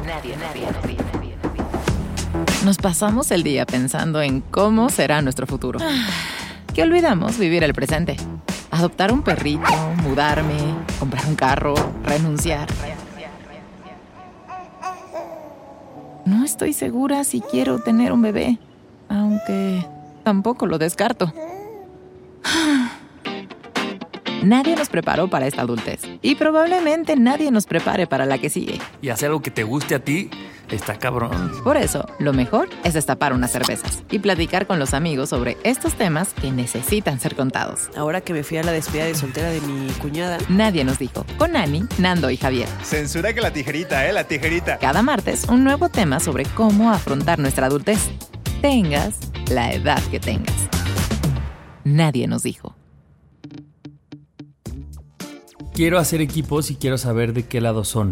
Nos pasamos el día pensando en cómo será nuestro futuro. Que olvidamos vivir el presente. Adoptar un perrito, mudarme, comprar un carro, renunciar. No estoy segura si quiero tener un bebé, aunque tampoco lo descarto. Nadie nos preparó para esta adultez y probablemente nadie nos prepare para la que sigue. Y hacer algo que te guste a ti está cabrón. Por eso, lo mejor es destapar unas cervezas y platicar con los amigos sobre estos temas que necesitan ser contados. Ahora que me fui a la despedida de soltera de mi cuñada. Nadie nos dijo, con Ani, Nando y Javier. Censura que la tijerita, la tijerita. Cada martes, un nuevo tema sobre cómo afrontar nuestra adultez. Tengas la edad que tengas. Nadie nos dijo. Quiero hacer equipos y quiero saber de qué lado son.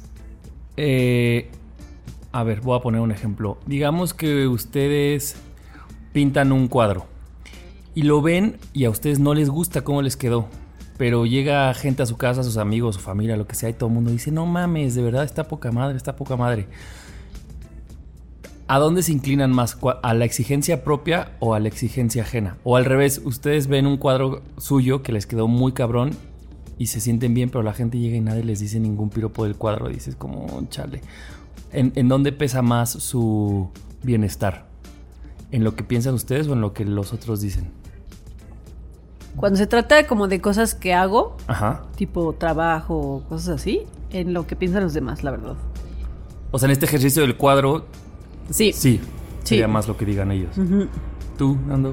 A ver, voy a poner un ejemplo. Digamos que ustedes pintan un cuadro y lo ven y a ustedes no les gusta cómo les quedó. Pero llega gente a su casa, sus amigos, su familia, lo que sea, y todo el mundo dice, no mames, de verdad está poca madre, está poca madre. ¿A dónde se inclinan más? ¿A la exigencia propia o a la exigencia ajena? O al revés, ustedes ven un cuadro suyo que les quedó muy cabrón y se sienten bien, pero la gente llega y nadie les dice ningún piropo del cuadro. Dices como, chale. ¿En dónde pesa más su bienestar? ¿En lo que piensan ustedes o en lo que los otros dicen? Cuando se trata como de cosas que hago, Ajá. tipo trabajo o cosas así, en lo que piensan los demás, la verdad. O sea, en este ejercicio del cuadro, Sí. sería más lo que digan ellos. Uh-huh. ¿Tú, Nando?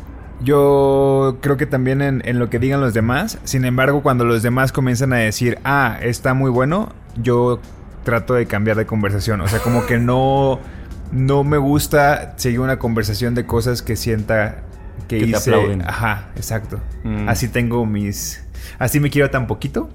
Yo creo que también en lo que digan los demás. Sin embargo, cuando los demás comienzan a decir, está muy bueno, yo trato de cambiar de conversación. O sea, como que no me gusta seguir una conversación de cosas que sienta que hice. Te aplauden. Ajá, exacto. Así tengo así me quiero tan poquito.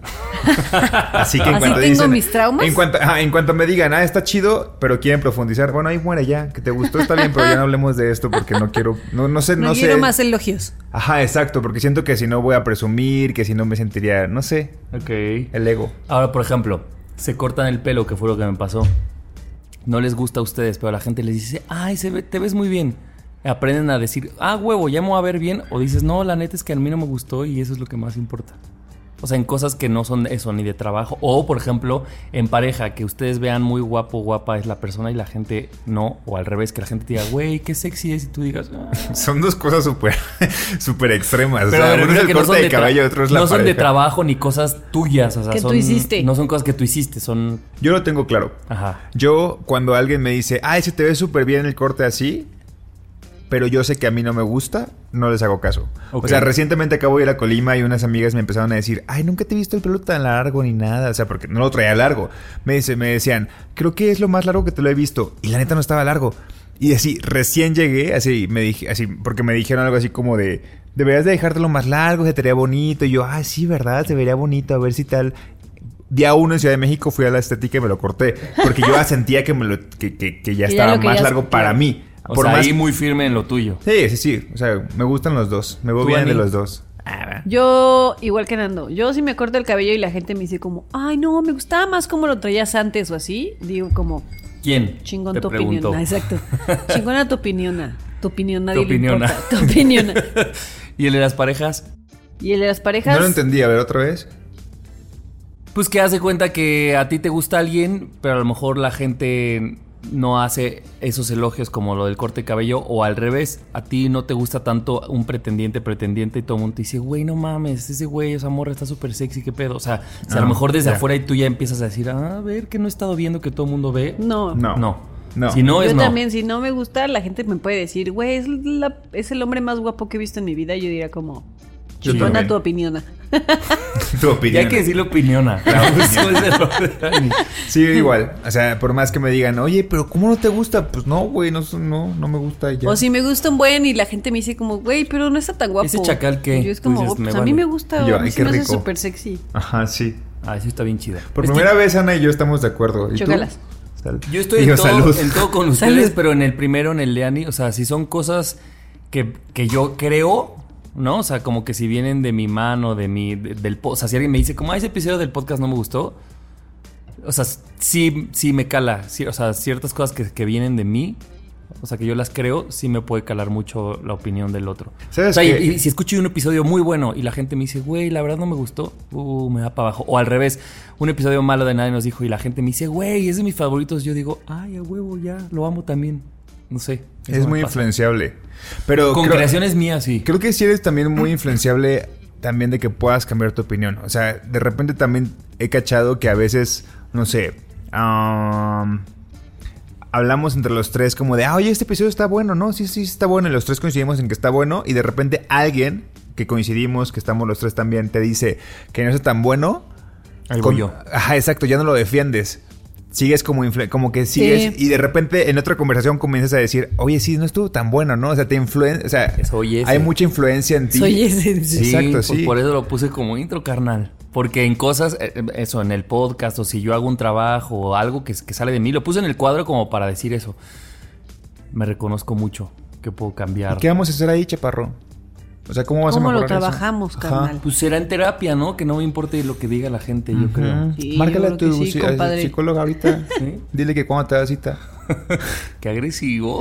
Así que en ¿Así cuanto tengo dicen, mis traumas? en cuanto me digan, está chido, pero quieren profundizar, bueno, ahí muere ya, que te gustó, está bien, pero ya no hablemos de esto porque no quiero, no sé. No quiero más elogios. Ajá, exacto, porque siento que si no voy a presumir, que si no me sentiría, no sé, Ok. el ego. Ahora, por ejemplo, se cortan el pelo, que fue lo que me pasó. No les gusta a ustedes, pero la gente les dice, te ves muy bien. Aprenden a decir, huevo, ya me voy a ver bien. O dices, no, la neta es que a mí no me gustó y eso es lo que más importa. O sea, en cosas que no son eso, ni de trabajo. O, por ejemplo, en pareja, que ustedes vean muy guapo, guapa es la persona y la gente no. O al revés, que la gente te diga, güey, qué sexy es. Y tú digas, Son dos cosas súper extremas. Pero o sea, uno es el que corte de cabello, otro es la no son de pareja. trabajo ni cosas tuyas. O sea, Que tú hiciste. No son cosas que tú hiciste, son... Yo lo tengo claro. Ajá. Yo, cuando alguien me dice, se te ve súper bien el corte así, pero yo sé que a mí no me gusta, no les hago caso. Okay. O sea, recientemente acabo de ir a Colima y unas amigas me empezaron a decir, nunca te he visto el pelo tan largo ni nada. O sea, porque no lo traía largo. Me decían, creo que es lo más largo que te lo he visto. Y la neta no estaba largo. Y así, recién llegué, porque me dijeron algo así como de, deberías de dejártelo más largo, se te vería bonito. Y yo, sí, ¿verdad? Se vería bonito, a ver si tal... Día 1 en Ciudad de México fui a la estética y me lo corté. Porque yo ya sentía que ya estaba más largo para mí. O sea, ahí muy firme en lo tuyo. Sí. O sea, me gustan los dos. Me voy bien de los dos. Yo, igual que Nando, yo si me corto el cabello y la gente me dice como, no, me gustaba más como lo traías antes o así, digo como, ¿quién? Chingón te tu preguntó. opinión. Exacto. Chingona tu opinión. Tu opinión nadie Tu opiniona. le importa. Tu opinión. ¿Y el de las parejas? Y el de las parejas. No lo entendí. A ver, otra vez. Pues que haz de cuenta que a ti te gusta alguien, pero a lo mejor la gente no hace esos elogios como lo del corte de cabello, o al revés, a ti no te gusta tanto un pretendiente y todo el mundo te dice, güey, no mames, ese güey, esa morra está súper sexy, qué pedo. O sea, si a lo mejor desde afuera y tú ya empiezas a decir, a ver, que no he estado viendo que todo el mundo ve. No. Si no, yo es no. también, si no me gusta, la gente me puede decir, güey, es el hombre más guapo que he visto en mi vida. Yo diría como, Yo chingona también. tu opinión. Tu opinión. Ya hay que decirle opiniona. Sí, igual. O sea, por más que me digan, oye, pero ¿cómo no te gusta? Pues no, güey, no me gusta ya. O si me gusta un buen y la gente me dice como, güey, pero no está tan guapo. ¿Ese chacal qué? Y yo es como, Tú dices, a mí me gusta. Y yo, a mí ay, se qué me hace rico. súper sexy. Ajá, sí. Sí está bien chido. Por Es primera vez, Ana y yo estamos de acuerdo. ¿Y Chócalas. tú? Yo estoy Digo, en todo con ustedes, Salud. pero en el primero, en el de Ani, o sea, si son cosas que yo creo, ¿no? O sea, como que si vienen de mi mano, o sea, si alguien me dice, como ese episodio del podcast no me gustó, O sea, sí me cala. Sí, o sea, ciertas cosas que vienen de mí, o sea, que yo las creo, sí me puede calar mucho la opinión del otro. ¿Sabes o sea, qué? y si escucho un episodio muy bueno y la gente me dice, güey, la verdad no me gustó, me da para abajo. O al revés, un episodio malo de Nadie Nos Dijo y la gente me dice, güey, es de mis favoritos. Yo digo, ay, a huevo, ya, lo amo también. No sé. Es muy influenciable. Pero con creaciones mías, sí. Creo que sí eres también muy influenciable también de que puedas cambiar tu opinión. O sea, de repente también he cachado que a veces, no sé, hablamos entre los tres como de, oye, este episodio está bueno, ¿no? Sí, está bueno. Y los tres coincidimos en que está bueno. Y de repente alguien que coincidimos, que estamos los tres también, te dice que no es tan bueno. Algo yo. Ajá, exacto, ya no lo defiendes. Sigues como que sigues y de repente en otra conversación comienzas a decir, oye, sí, no estuvo tan bueno, ¿no? O sea, te influencia, o sea, hay mucha influencia en ti. Soy ese. Sí, exacto, sí. Por eso lo puse como intro, carnal. Porque en cosas, eso, en el podcast o si yo hago un trabajo o algo que sale de mí, lo puse en el cuadro como para decir eso. Me reconozco mucho que puedo cambiar. ¿Y qué vamos a hacer ahí, chaparro? O sea, ¿cómo vas a mejorar ¿Cómo lo trabajamos, carnal? Pues será en terapia, ¿no? Que no me importe lo que diga la gente, yo creo. Sí, márcale yo a creo tu que sí, compadre. psicóloga ahorita. ¿Sí? Dile que cuando te da cita. ¡Qué agresivo!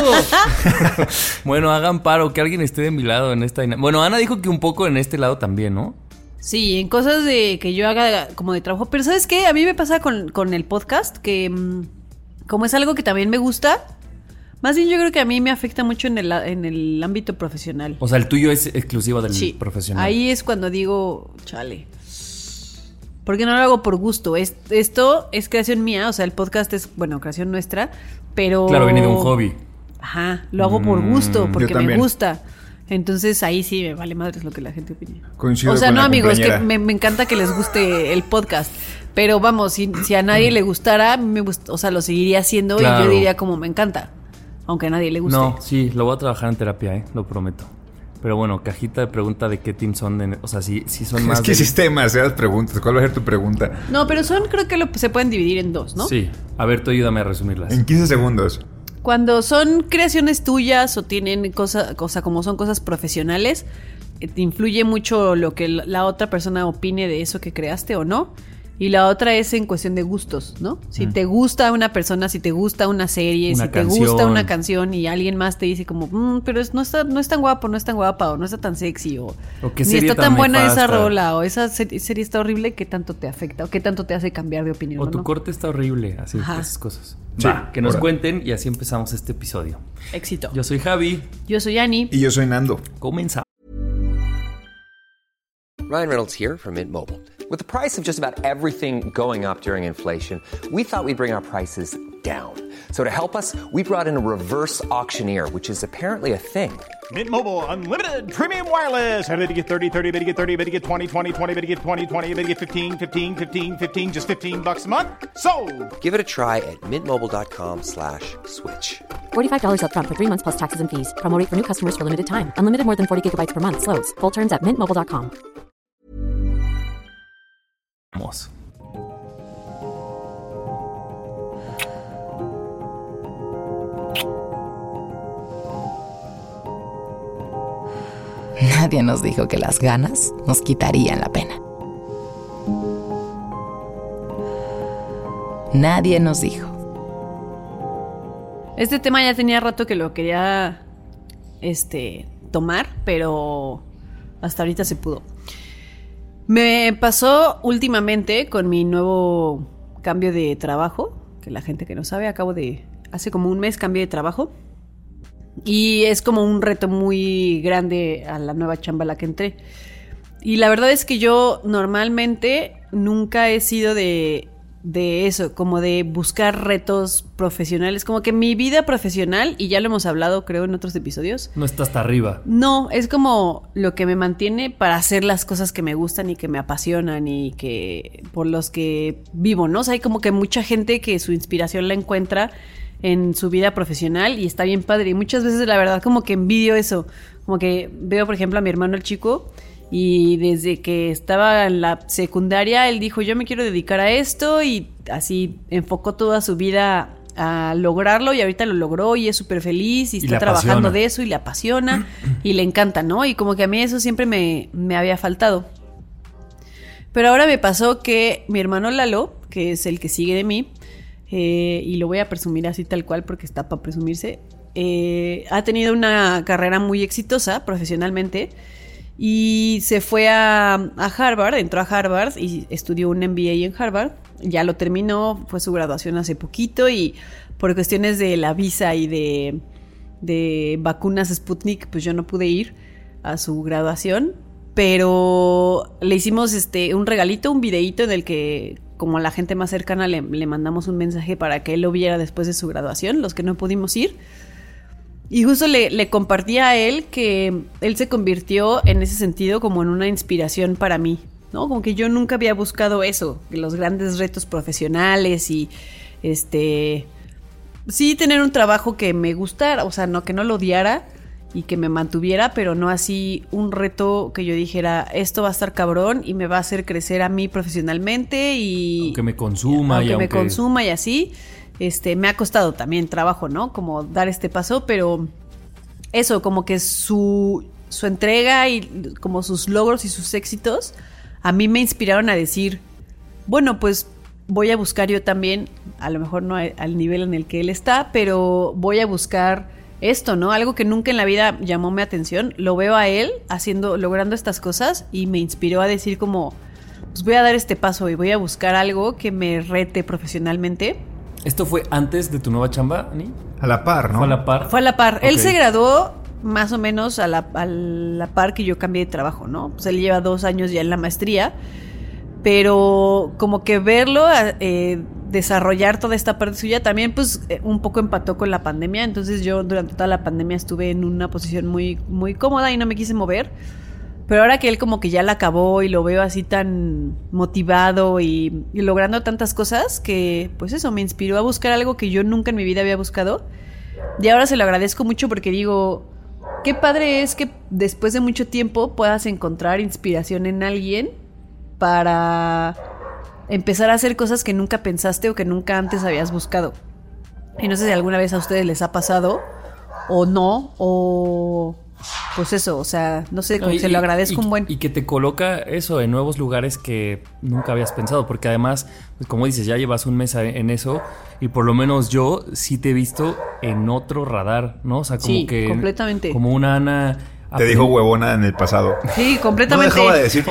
Bueno, hagan paro, que alguien esté de mi lado en esta... Bueno, Ana dijo que un poco en este lado también, ¿no? Sí, en cosas de que yo haga como de trabajo. Pero ¿sabes qué? A mí me pasa con el podcast que como es algo que también me gusta, más bien yo creo que a mí me afecta mucho en el ámbito profesional. O sea, el tuyo es exclusivo del Sí, profesional. ahí es cuando digo, chale. Porque no lo hago por gusto. Esto es creación mía, o sea, el podcast es, bueno, creación nuestra, pero... Claro, viene de un hobby. Ajá, lo hago por gusto, porque yo me también. gusta. Entonces ahí sí me vale madres lo que la gente opine. Coincido O sea, con no, la amigos, que compañera. me encanta que les guste el podcast. Pero vamos, si a nadie le gustara, a mí me gusta, o sea, lo seguiría haciendo Claro. y yo diría como me encanta. Aunque a nadie le guste. No, sí, lo voy a trabajar en terapia, lo prometo. Pero bueno, cajita de pregunta de qué team son. O sea, si son más... Es que hiciste demasiadas preguntas. ¿Cuál va a ser tu pregunta? No, pero creo que se pueden dividir en dos, ¿no? Sí. A ver, tú ayúdame a resumirlas. En 15 segundos. Cuando son creaciones tuyas o tienen como son cosas profesionales, te influye mucho lo que la otra persona opine de eso que creaste o no. Y la otra es en cuestión de gustos, ¿no? Si te gusta una persona, si te gusta una serie, Una si te canción. gusta una canción y alguien más te dice como, pero no es tan guapo, no es tan guapa o no está tan sexy o qué ni serie está tan tan buena nefasta. esa rola o esa serie está horrible, ¿qué tanto te afecta o qué tanto te hace cambiar de opinión? O tu ¿no? corte está horrible, así, Ajá. esas cosas. Sí, Va, que nos ahora. cuenten y así empezamos este episodio. Éxito. Yo soy Javi. Yo soy Ani. Y yo soy Nando. Comenzamos. Ryan Reynolds here from Mint Mobile. With the price of just about everything going up during inflation, we thought we'd bring our prices down. So to help us, we brought in a reverse auctioneer, which is apparently a thing. Mint Mobile Unlimited Premium Wireless. How to get 30, 30, bit to get 30, bit to get 20, 20, 20, bit to get 20, 20, bit to get 15, 15, 15, 15, just $15 a month? Sold! Give it a try at mintmobile.com/switch. $45 up front for 3 months plus taxes and fees. Promo rate for new customers for limited time. Unlimited more than 40 gigabytes per month. Slows full terms at mintmobile.com. Vamos. Nadie nos dijo que las ganas nos quitarían la pena. Nadie nos dijo. Este tema ya tenía rato que lo quería tomar, pero hasta ahorita se pudo. Me pasó últimamente con mi nuevo cambio de trabajo, que la gente que no sabe, hace como un mes cambié de trabajo. Y es como un reto muy grande a la nueva chamba a la que entré. Y la verdad es que yo normalmente nunca he sido de eso, como de buscar retos profesionales. Como que mi vida profesional, y ya lo hemos hablado creo en otros episodios, No está hasta arriba. no, es como lo que me mantiene para hacer las cosas que me gustan y que me apasionan y que por los que vivo, ¿no? O sea, hay como que mucha gente que su inspiración la encuentra en su vida profesional y está bien padre. Y muchas veces la verdad como que envidio eso. Como que veo, por ejemplo, a mi hermano el chico y desde que estaba en la secundaria él dijo, yo me quiero dedicar a esto y así enfocó toda su vida a lograrlo y ahorita lo logró y es súper feliz y Y está le trabajando apasiona. de eso y le apasiona y le encanta, ¿no? Y como que a mí eso siempre me había faltado. Pero ahora me pasó que mi hermano Lalo, que es el que sigue de mí, y lo voy a presumir así tal cual porque está para presumirse, ha tenido una carrera muy exitosa profesionalmente y se fue a Harvard, entró a Harvard y estudió un MBA en Harvard. Ya lo terminó, fue su graduación hace poquito y por cuestiones de la visa y de vacunas Sputnik, pues yo no pude ir a su graduación, pero le hicimos un regalito, un videíto en el que, como a la gente más cercana, le mandamos un mensaje para que él lo viera después de su graduación, los que no pudimos ir. Y justo le compartí a él que él se convirtió en ese sentido como en una inspiración para mí, ¿no? Como que yo nunca había buscado eso, los grandes retos profesionales y sí tener un trabajo que me gustara, o sea, no que no lo odiara y que me mantuviera, pero no así un reto que yo dijera, esto va a estar cabrón y me va a hacer crecer a mí profesionalmente y... Aunque me consuma. Aunque me consuma y así... me ha costado también trabajo, ¿no? Como dar este paso, pero eso, como que su entrega y como sus logros y sus éxitos a mí me inspiraron a decir, bueno, pues voy a buscar yo también, a lo mejor no al nivel en el que él está, pero voy a buscar esto, ¿no? Algo que nunca en la vida llamó mi atención, lo veo a él logrando estas cosas y me inspiró a decir como, pues voy a dar este paso y voy a buscar algo que me rete profesionalmente. ¿Esto fue antes de tu nueva chamba, Ani? A la par, ¿no? ¿Fue a la par? Fue a la par. Okay. Él se graduó más o menos a la par que yo cambié de trabajo, ¿no? Pues él lleva 2 años ya en la maestría, pero como que verlo desarrollar toda esta parte suya también pues un poco empató con la pandemia. Entonces yo durante toda la pandemia estuve en una posición muy, muy cómoda y no me quise mover. Pero ahora que él como que ya la acabó y lo veo así tan motivado y logrando tantas cosas que pues eso me inspiró a buscar algo que yo nunca en mi vida había buscado. Y ahora se lo agradezco mucho porque digo, qué padre es que después de mucho tiempo puedas encontrar inspiración en alguien para empezar a hacer cosas que nunca pensaste o que nunca antes habías buscado. Y no sé si alguna vez a ustedes les ha pasado o no, o... Pues eso, o sea, no sé, como se lo agradezco un buen... Y que te coloca eso en nuevos lugares que nunca habías pensado, porque además, pues como dices, ya llevas un mes en eso y por lo menos yo sí te he visto en otro radar, ¿no? O sea, como sí, que... completamente. Como una Ana... Te dijo huevona en el pasado. Sí, completamente. No dejaba de decirte.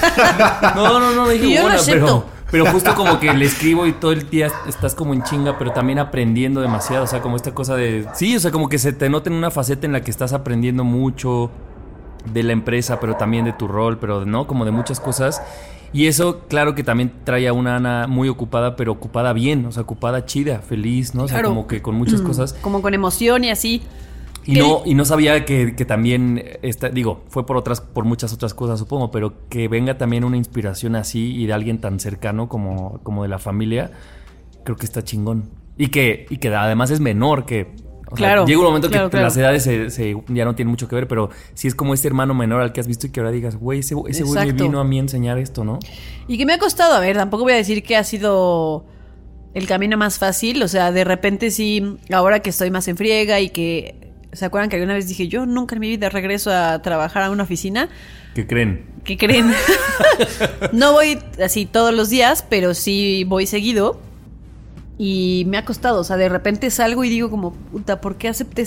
No dije Y yo lo huevona, acepto. pero justo como que le escribo y todo el día estás como en chinga, pero también aprendiendo demasiado. O sea, como esta cosa de... Sí, o sea, como que se te nota en una faceta en la que estás aprendiendo mucho de la empresa, pero también de tu rol, pero no, como de muchas cosas. Y eso, claro que también trae a una Ana muy ocupada, pero ocupada bien, o sea, ocupada chida, feliz, ¿no? O sea, Claro. como que con muchas cosas. Como con emoción y así. Y no sabía que también, fue por muchas otras cosas, supongo, pero que venga también una inspiración así y de alguien tan cercano como de la familia, creo que está chingón. Y que además es menor, que... O Claro, sea, llega un momento claro, que claro. las edades ya no tienen mucho que ver, pero sí es como este hermano menor al que has visto y que ahora digas, güey, ese güey me Exacto. vino a mí a enseñar esto, ¿no? Y que me ha costado, a ver, tampoco voy a decir que ha sido el camino más fácil. O sea, de repente sí, ahora que estoy más en friega y que... ¿Se acuerdan que alguna vez dije, yo nunca en mi vida regreso a trabajar a una oficina? ¿Qué creen? ¿Qué creen? No voy así todos los días, pero sí voy seguido. Y me ha costado, o sea, de repente salgo y digo como, puta, ¿por qué acepté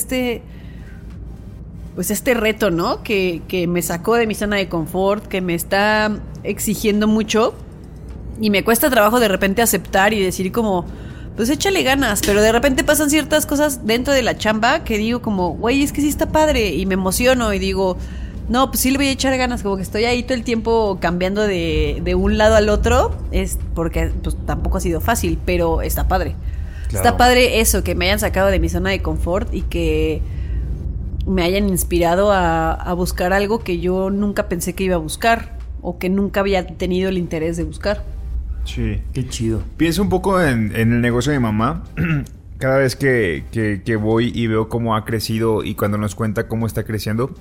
este reto, ¿no? Que me sacó de mi zona de confort, que me está exigiendo mucho. Y me cuesta trabajo de repente aceptar y decir como, pues échale ganas. Pero de repente pasan ciertas cosas dentro de la chamba que digo como, güey, es que sí está padre. Y me emociono y digo, no, pues sí le voy a echar ganas. Como que estoy ahí todo el tiempo cambiando de un lado al otro. Es porque pues tampoco ha sido fácil, pero está padre. Claro. Está padre eso, que me hayan sacado de mi zona de confort y que me hayan inspirado a buscar algo que yo nunca pensé que iba a buscar o que nunca había tenido el interés de buscar. Sí. Qué chido. Pienso un poco en el negocio de mi mamá. Cada vez que voy y veo cómo ha crecido y cuando nos cuenta cómo está creciendo,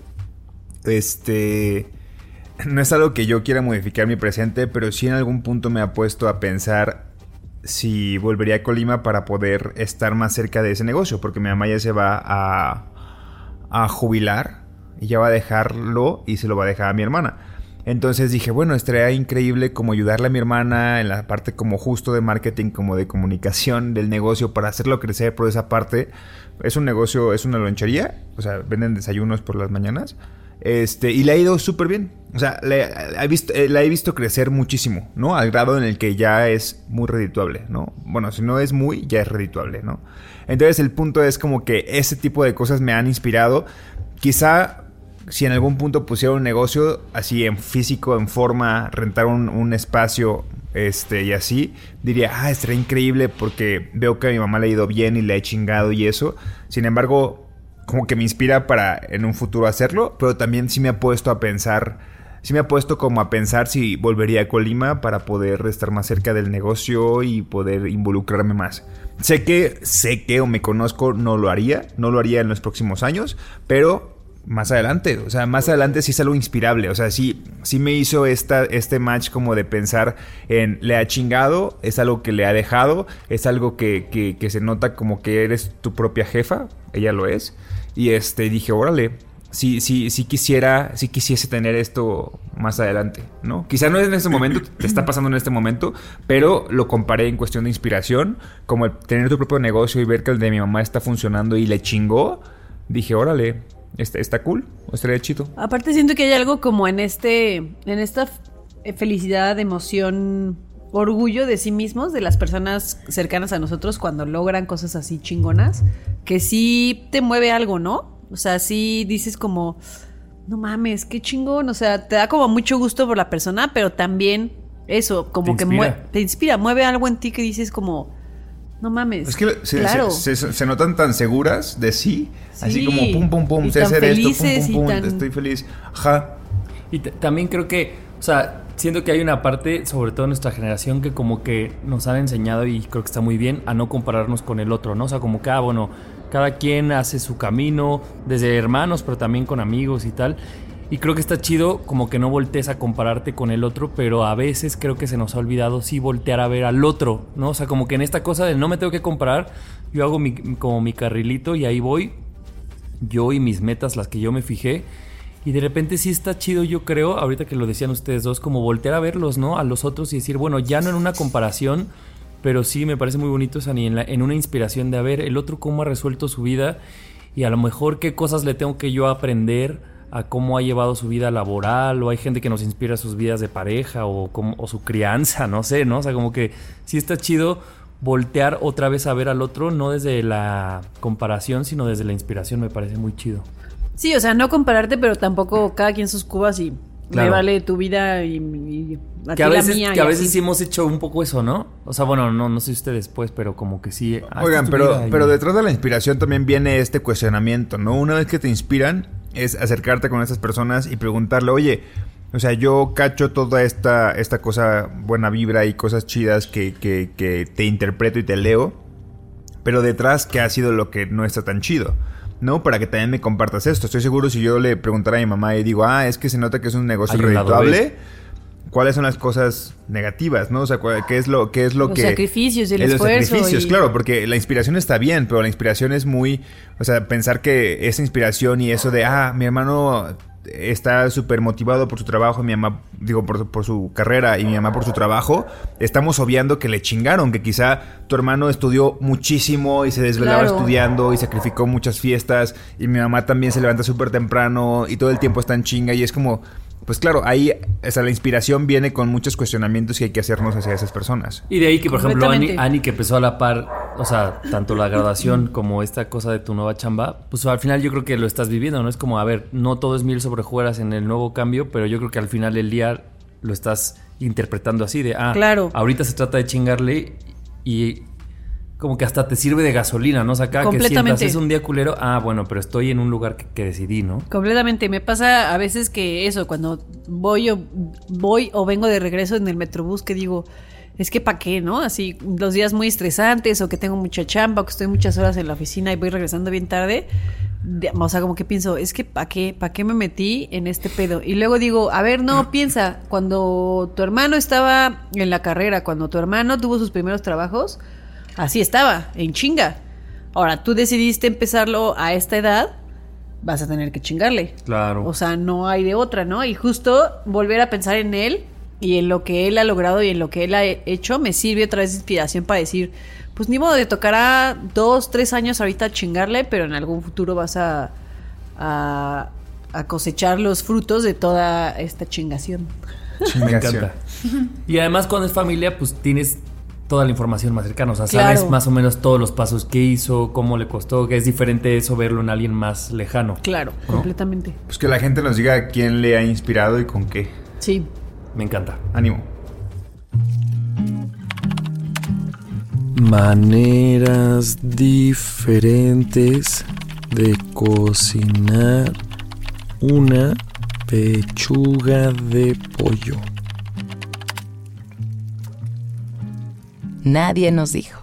no es algo que yo quiera modificar mi presente, pero sí en algún punto me ha puesto a pensar si volvería a Colima para poder estar más cerca de ese negocio, porque mi mamá ya se va a jubilar y ya va a dejarlo y se lo va a dejar a mi hermana. Entonces dije, bueno, estaría increíble como ayudarle a mi hermana en la parte como justo de marketing, como de comunicación del negocio para hacerlo crecer por esa parte. Es un negocio, es una lonchería, o sea, venden desayunos por las mañanas. Y le ha ido súper bien. O sea, la he visto crecer muchísimo, ¿no? Al grado en el que ya es muy redituable, ¿no? Bueno, si no es muy, ya es redituable, ¿no? Entonces el punto es como que ese tipo de cosas me han inspirado. Quizá si en algún punto pusiera un negocio así en físico, en forma, rentar un espacio y así, diría, estaría increíble porque veo que a mi mamá le ha ido bien y le he chingado y eso. Sin embargo, como que me inspira para en un futuro hacerlo, pero también sí me ha puesto como a pensar si volvería a Colima para poder estar más cerca del negocio y poder involucrarme más. Sé que o me conozco, no lo haría en los próximos años, pero más adelante, o sea, más adelante sí es algo inspirable, o sea, sí me hizo este match como de pensar en le ha chingado, es algo que le ha dejado, es algo que se nota como que eres tu propia jefa, ella lo es, y dije, órale, sí quisiese tener esto más adelante, ¿no? Quizá no es en este momento, te está pasando en este momento, pero lo comparé en cuestión de inspiración, como el tener tu propio negocio y ver que el de mi mamá está funcionando y le chingó, dije, órale, está cool, estaría chido. Aparte siento que hay algo como en esta felicidad, emoción, orgullo de sí mismos, de las personas cercanas a nosotros cuando logran cosas así chingonas, que sí te mueve algo, ¿no? O sea, sí dices como, no mames, qué chingón, o sea, te da como mucho gusto por la persona, pero también eso, como que te inspira, mueve algo en ti que dices como, no mames. Es que claro. se notan tan seguras de sí, así como pum, pum, pum, sé hacer esto, pum, pum, pum, estoy feliz. Ajá. Y también creo que, o sea, siento que hay una parte, sobre todo en nuestra generación, que como que nos han enseñado, y creo que está muy bien, a no compararnos con el otro, ¿no? O sea, como que, bueno, cada quien hace su camino, desde hermanos, pero también con amigos y tal. Y creo que está chido como que no voltees a compararte con el otro, pero a veces creo que se nos ha olvidado sí voltear a ver al otro, ¿no? O sea, como que en esta cosa de no me tengo que comparar, yo hago como mi carrilito y ahí voy, yo y mis metas, las que yo me fijé. Y de repente sí está chido, yo creo, ahorita que lo decían ustedes dos, como voltear a verlos, ¿no? A los otros y decir, bueno, ya no en una comparación, pero sí me parece muy bonito, Sani, en una inspiración de a ver el otro cómo ha resuelto su vida y a lo mejor qué cosas le tengo que yo aprender a cómo ha llevado su vida laboral, o hay gente que nos inspira sus vidas de pareja o su crianza, no sé, ¿no? O sea, como que sí está chido voltear otra vez a ver al otro, no desde la comparación, sino desde la inspiración, me parece muy chido. Sí, o sea, no compararte, pero tampoco cada quien sus cubas y claro, me vale tu vida y a ti la mía. Que a veces sí hemos hecho un poco eso, ¿no? O sea, bueno, no sé ustedes pues, pero como que sí. Oigan, pero detrás de la inspiración también viene este cuestionamiento, ¿no? Una vez que te inspiran, es acercarte con estas personas y preguntarle, oye, o sea, yo cacho toda esta cosa, buena vibra y cosas chidas que te interpreto y te leo, pero detrás, ¿qué ha sido lo que no está tan chido? ¿No? Para que también me compartas esto. Estoy seguro si yo le preguntara a mi mamá y digo, es que se nota que es un negocio redituable, ¿cuáles son las cosas negativas, no? O sea, ¿qué es lo que... Los sacrificios, el esfuerzo. Los sacrificios, claro, porque la inspiración está bien, pero la inspiración es muy... O sea, pensar que esa inspiración y eso de, mi hermano está súper motivado por su trabajo, mi mamá, digo, por su carrera y mi mamá por su trabajo, estamos obviando que le chingaron, que quizá tu hermano estudió muchísimo y se desvelaba estudiando y sacrificó muchas fiestas, y mi mamá también se levanta súper temprano y todo el tiempo está en chinga, y es como... Pues claro, ahí, o sea, la inspiración viene con muchos cuestionamientos que hay que hacernos hacia esas personas. Y de ahí que, por ejemplo, Ani, que empezó a la par, o sea, tanto la graduación como esta cosa de tu nueva chamba, pues al final yo creo que lo estás viviendo, ¿no? Es como, a ver, no todo es miel sobre hojuelas en el nuevo cambio, pero yo creo que al final del día lo estás interpretando así de, claro, ahorita se trata de chingarle y... como que hasta te sirve de gasolina, ¿no? O sea, cada que sientas es un día culero, bueno, pero estoy en un lugar que decidí, ¿no? Completamente. Me pasa a veces que eso, cuando voy o vengo de regreso en el Metrobús, que digo, es que ¿pa' qué, no? Así, los días muy estresantes, o que tengo mucha chamba, o que estoy muchas horas en la oficina y voy regresando bien tarde. O sea, como que pienso, es que ¿pa' qué me metí en este pedo? Y luego digo, a ver, no, piensa, cuando tu hermano estaba en la carrera, cuando tu hermano tuvo sus primeros trabajos... Así estaba, en chinga. Ahora, tú decidiste empezarlo a esta edad vas a tener que chingarle. Claro. O sea, no hay de otra, ¿no? Y justo volver a pensar en él y en lo que él ha logrado y en lo que él ha hecho me sirve otra vez de inspiración para decir, pues ni modo, te tocará 2-3 años ahorita chingarle, pero en algún futuro vas a cosechar los frutos de toda esta chingación. Me encanta. Y además cuando es familia, pues tienes toda la información más cercana. O sea, sabes Claro. más o menos todos los pasos que hizo, cómo le costó, que es diferente eso verlo en alguien más lejano. Claro, ¿No? completamente. Pues que la gente nos diga quién le ha inspirado y con qué. Sí. Me encanta. Ánimo. Maneras diferentes de cocinar una pechuga de pollo. Nadie nos dijo.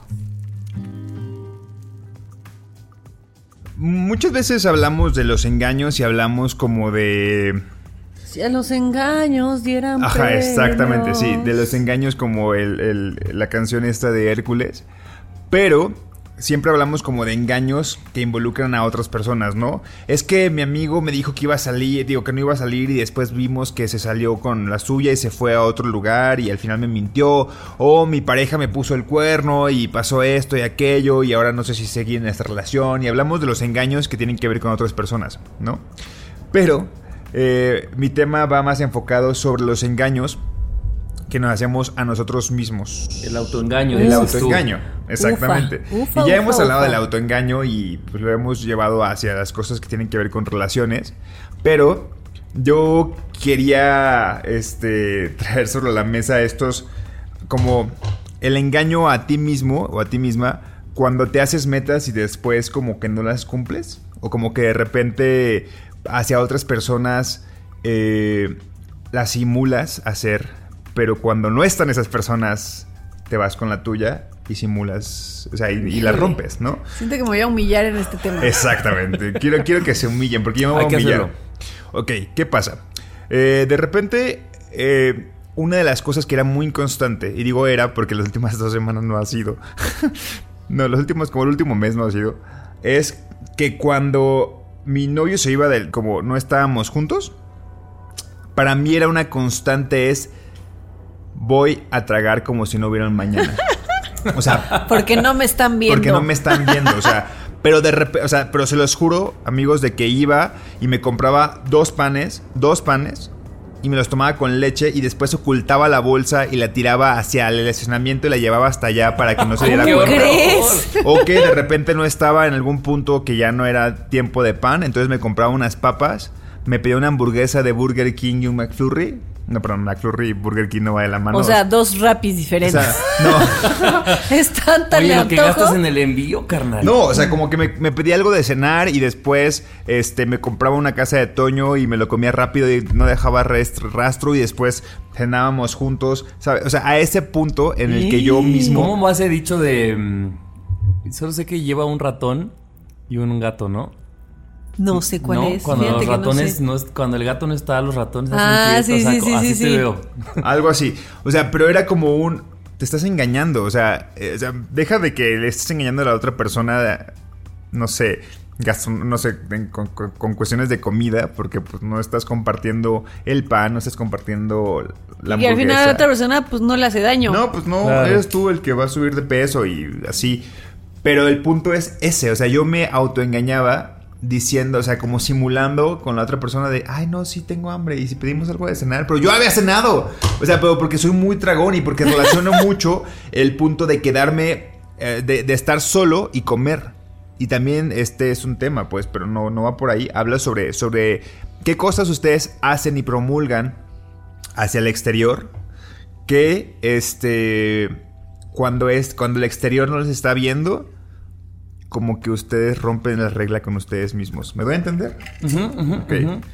Muchas veces hablamos de los engaños y hablamos como de... Si a los engaños dieran Ajá, premios. exactamente, sí. De los engaños como la canción esta de Hércules. Pero siempre hablamos como de engaños que involucran a otras personas, ¿no? Es que mi amigo me dijo que iba a salir, digo que no iba a salir y después vimos que se salió con la suya y se fue a otro lugar y al final me mintió. O mi pareja me puso el cuerno y pasó esto y aquello y ahora no sé si seguir en esta relación. Y hablamos de los engaños que tienen que ver con otras personas, ¿no? Pero mi tema va más enfocado sobre los engaños que nos hacemos a nosotros mismos. El autoengaño. El dices tú. autoengaño, exactamente. Ufa, y ya hemos ufa, hablado ufa. del autoengaño y pues lo hemos llevado hacia las cosas que tienen que ver con relaciones. Pero yo quería traer sobre la mesa estos como el engaño a ti mismo o a ti misma cuando te haces metas y después como que no las cumples. O como que de repente hacia otras personas las simulas hacer, pero cuando no están esas personas te vas con la tuya y simulas, o sea, y la rompes, ¿no? Siento que me voy a humillar en este tema. Exactamente. Quiero que se humillen porque yo me voy Hay a que humillar. hacerlo. Ok, ¿qué pasa? De repente, una de las cosas que era muy inconstante, y digo era porque las últimas 2 semanas no ha sido, no, como el último mes no ha sido, es que cuando mi novio se iba como no estábamos juntos, para mí era una constante voy a tragar como si no hubiera un mañana. O sea, Porque no me están viendo. porque no me están viendo, o sea, pero de repente, o sea, pero se los juro, amigos, de que iba y me compraba 2 panes y me los tomaba con leche y después ocultaba la bolsa y la tiraba hacia el estacionamiento y la llevaba hasta allá para que no se diera ¡Qué cuenta. horror! ¿Crees? O que de repente no estaba en algún punto que ya no era tiempo de pan, entonces me compraba unas papas, me pedía una hamburguesa de Burger King y un McFlurry. No, perdón, McFlurry y Burger King no va de la mano. O sea, 2 rapis O diferentes. sea, no. Es tanta Oye, le lo que antojo. gastas en el envío, carnal. No, o sea, como que me pedía algo de cenar y después me compraba una casa de Toño y me lo comía rápido y no dejaba rastro y después cenábamos juntos, ¿sabes? O sea, a ese punto en el que yo mismo... ¿Cómo más he dicho de... solo sé que lleva un ratón y un gato, ¿no? No sé cuál No, es. cuando Fíjate los que ratones no sé. cuando el gato no está, los ratones Ah, hacen sí, fiesta, sí, o sea, sí, así sí, te sí. veo. Algo así. O sea, pero era como te estás engañando. O sea, deja de que le estés engañando a la otra persona, no sé, con cuestiones de comida, porque pues no estás compartiendo el pan, no estás compartiendo la Y hamburguesa. al final la otra persona pues no le hace daño. No, pues no, Claro. eres tú el que va a subir de peso y así. Pero el punto es ese, o sea, yo me autoengañaba diciendo, o sea, como simulando con la otra persona de, ay, no, sí tengo hambre y si pedimos algo de cenar, pero yo había cenado. O sea, pero porque soy muy tragón y porque relaciono mucho el punto de quedarme, de estar solo y comer. Y también este es un tema, pues, pero no va por ahí. Habla sobre qué cosas ustedes hacen y promulgan hacia el exterior que cuando el exterior no les está viendo, como que ustedes rompen la regla con ustedes mismos. ¿Me doy a entender? Ok.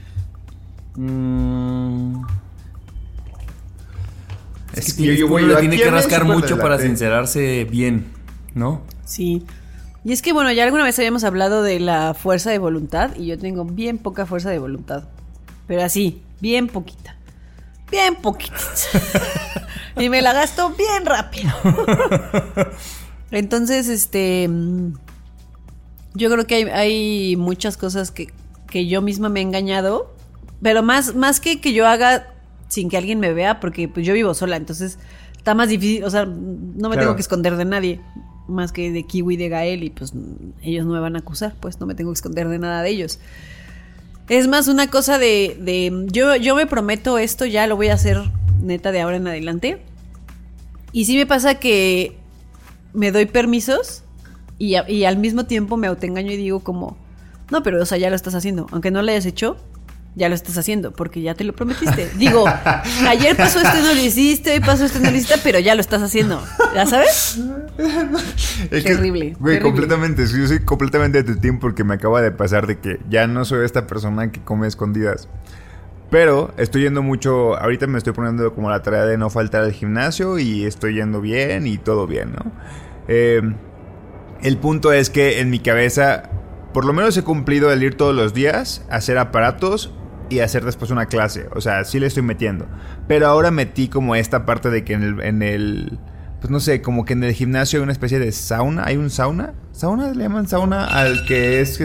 Es que uno le tiene que rascar mucho para sincerar. sincerarse bien, ¿no? Sí. Y es que bueno, ya alguna vez habíamos hablado de la fuerza de voluntad y yo tengo bien poca fuerza de voluntad. Pero así, bien poquita. Bien poquita. Y me la gasto bien rápido. Entonces, yo creo que hay muchas cosas que que yo misma me he engañado, pero más que yo haga sin que alguien me vea, porque pues yo vivo sola, entonces está más difícil, o sea, no me tengo que esconder de nadie, más que de Kiwi y de Gael, y pues ellos no me van a acusar, pues no me tengo que esconder de nada de ellos. Es más una cosa de yo me prometo esto, ya lo voy a hacer neta de ahora en adelante. Y sí me pasa que me doy permisos y al mismo tiempo me autoengaño y digo como, no, pero o sea, ya lo estás haciendo. Aunque no lo hayas hecho, ya lo estás haciendo, porque ya te lo prometiste. Digo, ayer pasó esto y no lo hiciste, hoy pasó esto y no lo hiciste, pero ya lo estás haciendo. ¿Ya sabes? Es terrible. Que, güey, terrible. completamente. Yo soy completamente de tu team porque me acaba de pasar de que ya no soy esta persona que come escondidas. Pero estoy yendo mucho. Ahorita me estoy poniendo como la tarea de no faltar al gimnasio y estoy yendo bien y todo bien, ¿no? El punto es que en mi cabeza, por lo menos he cumplido el ir todos los días, hacer aparatos y hacer después una clase. O sea, sí le estoy metiendo. Pero ahora metí como esta parte de que en el pues no sé, como que en el gimnasio hay una especie de sauna. ¿Hay un sauna? ¿Sauna? ¿Le llaman sauna al que es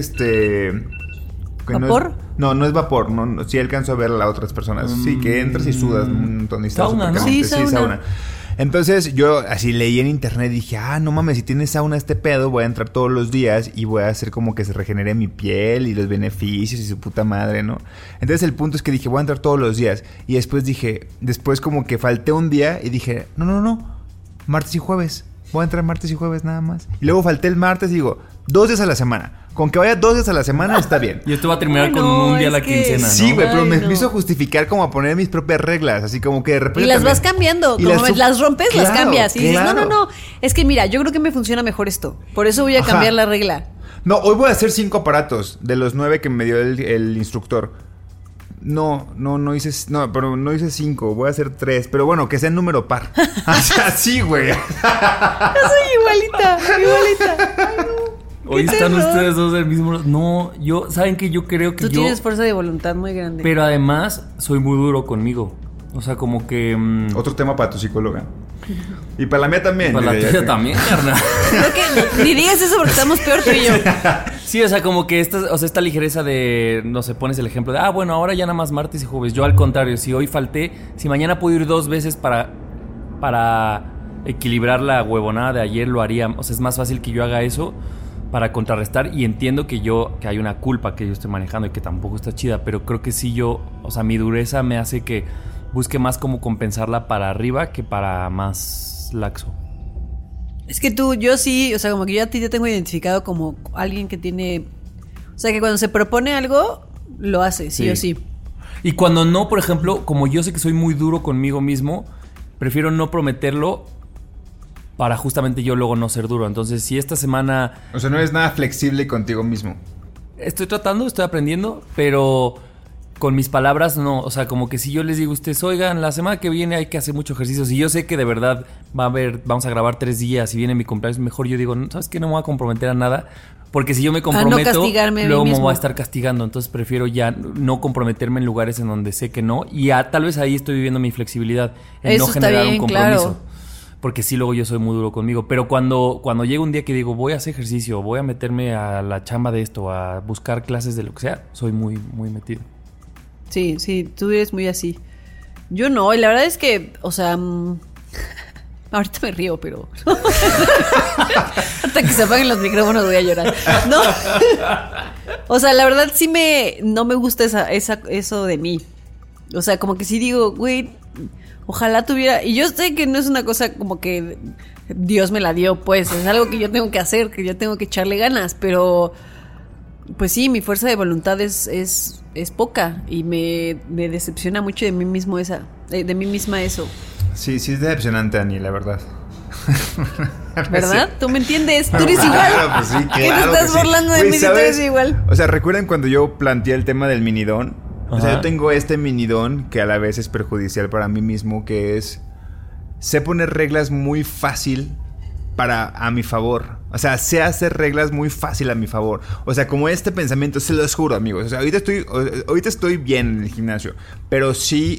¿Vapor? No es vapor. No, sí alcanzo a ver a otras personas. Sí, que entras y sudas un montón. Sauna, ¿no? Sí, sauna. Entonces yo así leí en internet y dije, no mames, si tiene sauna este pedo, voy a entrar todos los días y voy a hacer como que se regenere mi piel y los beneficios y su puta madre, ¿no? Entonces el punto es que dije, voy a entrar todos los días. Y después como que falté un día y dije, no, martes y jueves. Voy a entrar martes y jueves nada más. Y luego falté el martes y digo, 2 días a la semana. Con que vaya 2 días a la semana está bien. Y esto va a terminar con un día a la quincena, ¿no? Sí, güey, pero me no. hizo justificar como a poner mis propias reglas. Así como que de repente. Y las vas cambiando. Y Como las rompes, las cambias. Y dices, claro. no. Es que mira, yo creo que me funciona mejor esto. Por eso voy a cambiar la regla. No, hoy voy a hacer 5 aparatos de los 9 que me dio el instructor. No hice 5, voy a hacer 3, pero bueno, que sea en número par. O sea, sí, güey. Yo soy igualita. Ay, no. Hoy están ustedes dos del mismo. No, ¿saben qué? Yo creo que Tú tienes fuerza de voluntad muy grande. Pero además, soy muy duro conmigo. O sea, como que. Otro tema para tu psicóloga. Y para la mía también. Para la tuya también, carnal. Creo que ni digas eso porque estamos peor tú y yo. Sí, o sea, como que esta ligereza de, no sé, pones el ejemplo de, bueno, ahora ya nada más martes y jueves. Yo al contrario, si hoy falté, si mañana puedo ir 2 veces para equilibrar la huevonada de ayer, lo haría. O sea, es más fácil que yo haga eso para contrarrestar, y entiendo que hay una culpa que yo estoy manejando y que tampoco está chida, pero creo que sí o sea, mi dureza me hace que busque más cómo compensarla para arriba que para más laxo. Es que yo sí, o sea, como que yo a ti te tengo identificado como alguien que tiene, o sea, que cuando se propone algo, lo hace, sí o sí. Y cuando no, por ejemplo, como yo sé que soy muy duro conmigo mismo, prefiero no prometerlo para justamente yo luego no ser duro. Entonces, si esta semana... O sea, no eres nada flexible contigo mismo. Estoy aprendiendo, pero con mis palabras no. O sea, como que si yo les digo a ustedes, oigan, la semana que viene hay que hacer mucho ejercicio. Si yo sé que de verdad vamos a grabar 3 días y viene mi cumpleaños, mejor yo digo, ¿sabes qué? No me voy a comprometer a nada. Porque si yo me comprometo, luego me voy a estar castigando. Entonces prefiero ya no comprometerme en lugares en donde sé que no. Y tal vez ahí estoy viviendo mi flexibilidad en eso no generar bien, un compromiso. Claro. Porque sí, luego yo soy muy duro conmigo. Pero cuando llega un día que digo, voy a hacer ejercicio, voy a meterme a la chamba de esto, a buscar clases de lo que sea, soy muy, muy metido. Sí, tú eres muy así. Yo no, y la verdad es que, o sea, ahorita me río, pero hasta que se apaguen los micrófonos voy a llorar. No, o sea, la verdad sí no me gusta eso de mí. O sea, como que sí digo, güey, ojalá tuviera, y yo sé que no es una cosa como que Dios me la dio, pues, es algo que yo tengo que hacer, que yo tengo que echarle ganas, pero pues sí, mi fuerza de voluntad es poca y me decepciona mucho de mí mismo de mí misma eso. Sí, es decepcionante, Ani, la verdad. ¿Verdad? Sí. ¿Tú me entiendes? Tú eres igual. Pues sí, claro. ¿Qué te estás burlando de mí si tú eres igual? O sea, ¿recuerdan cuando yo planteé el tema del minidón? Ajá. O sea, yo tengo este minidón que a la vez es perjudicial para mí mismo, que es... Sé poner reglas muy fácil a mi favor. O sea, sé hacer reglas muy fácil a mi favor. O sea, como este pensamiento, se los juro, amigos. O sea, ahorita estoy bien en el gimnasio, pero sí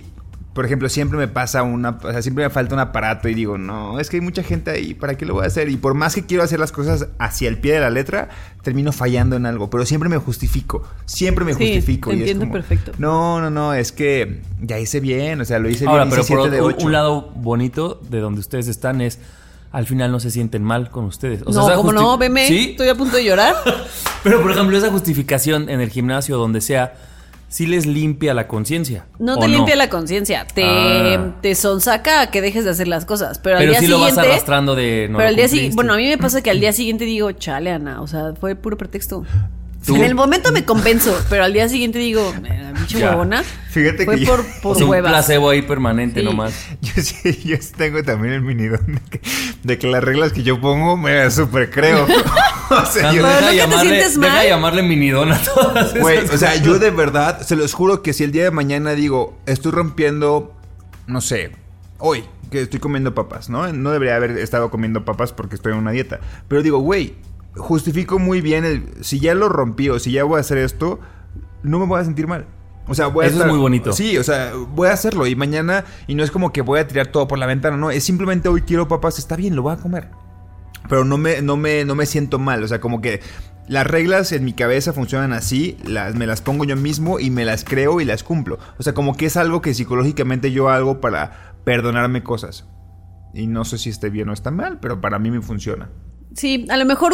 por ejemplo, siempre me pasa o sea, siempre me falta un aparato y digo, no, es que hay mucha gente ahí, ¿para qué lo voy a hacer? Y por más que quiero hacer las cosas hacia el pie de la letra, termino fallando en algo, pero siempre me justifico. Te entiendo perfecto. No, es que ya hice bien, o sea, lo hice Ahora, bien, pero hice por 7 de 8. un lado bonito de donde ustedes están es, al final no se sienten mal con ustedes. O sea, No, esa como no, veme, ¿Sí? estoy a punto de llorar. Pero, por ejemplo, esa justificación en el gimnasio, donde sea, sí les limpia la conciencia. No ¿o te limpia la conciencia, te sonsaca a que dejes de hacer las cosas. Pero al día sí siguiente, lo vas arrastrando de no pero lo al día cumpliste. siguiente, bueno, a mí me pasa que al día siguiente digo, chale, Ana, o sea, fue puro pretexto. ¿Tú? En el momento me convenzo, pero al día siguiente digo, pinche Ya. puebona. Fíjate fue que por O sea, un huevas. placebo ahí permanente Sí. nomás. Yo sí tengo también el minidón de que las reglas que yo pongo me súper creo. O sea, yo... Pero ¿no que te sientes mal? Deja de llamarle minidón a todas esas Güey, o sea, cosas. yo de verdad, se los juro que si el día de mañana digo, estoy rompiendo, no sé, hoy, que estoy comiendo papas, ¿no? No debería haber estado comiendo papas porque estoy en una dieta. Pero digo, güey, justifico muy bien si ya lo rompí o si ya voy a hacer esto, no me voy a sentir mal. O sea, voy a Eso es muy bonito. Sí, o sea, voy a hacerlo y mañana, y no es como que voy a tirar todo por la ventana, no, es simplemente hoy quiero papas, está bien, lo voy a comer. Pero no me siento mal, o sea, como que las reglas en mi cabeza funcionan así, me las pongo yo mismo y me las creo y las cumplo. O sea, como que es algo que psicológicamente yo hago para perdonarme cosas. Y no sé si esté bien o está mal, pero para mí me funciona. Sí, a lo mejor